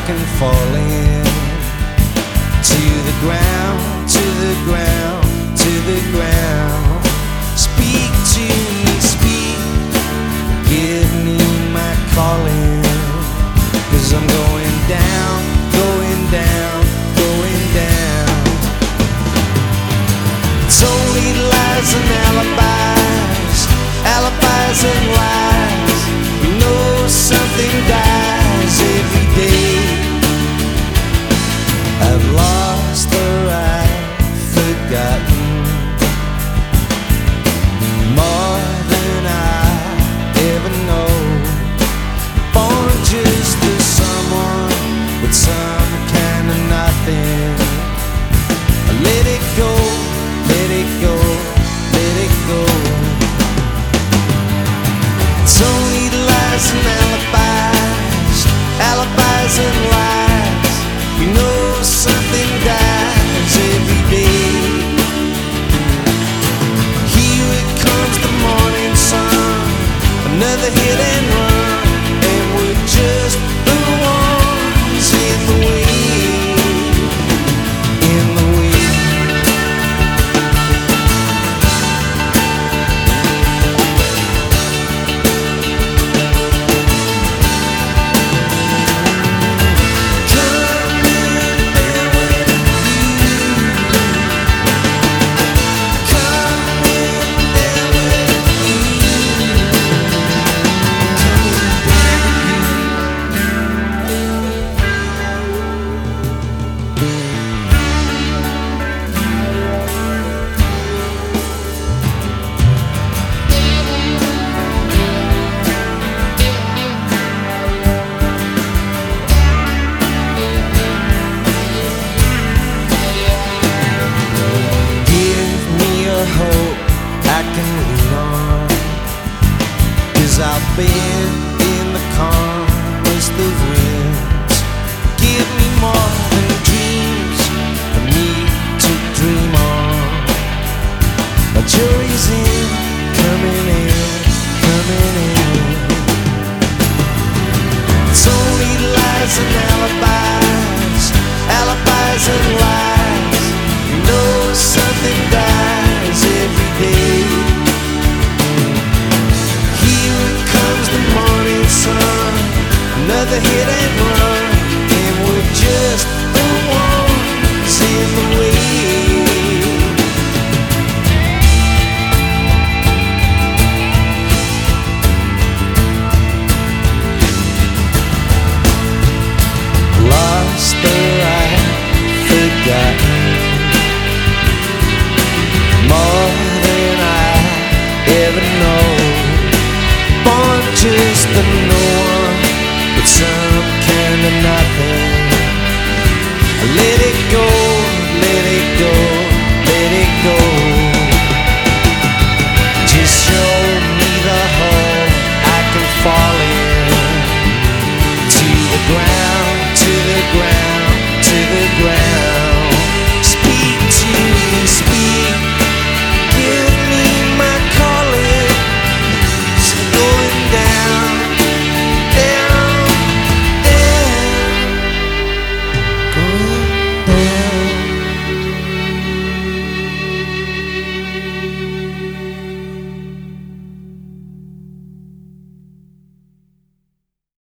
can fall in to the ground, to the ground, to the ground. Speak to me, speak, give me my calling, 'cause I'm going down, going down, going down. It's only lies and alibis, alibis and lies. You know something dies every day. I've lost or I've forgotten more than I ever know. Born just as someone with some kind of nothing. Let it go, let it go, let it go. It's only lies and alibis, alibis and lies. You know something dies every day. Here it comes the morning sun, another hit and run, and we're just the ones in the way, in the way. Hope I can lean on, 'cause I've been in the calmest of winds. Give me more than dreams for me to dream on. My jury's in, coming in, coming in. It's only lies and alibis, alibis and lies. You know something dies every day. Here it comes the morning sun, another hit and run, and we're just the ones in the way. Lost or I've forgotten more than I ever know. Born just to no one with some kind of nothing. Let it go.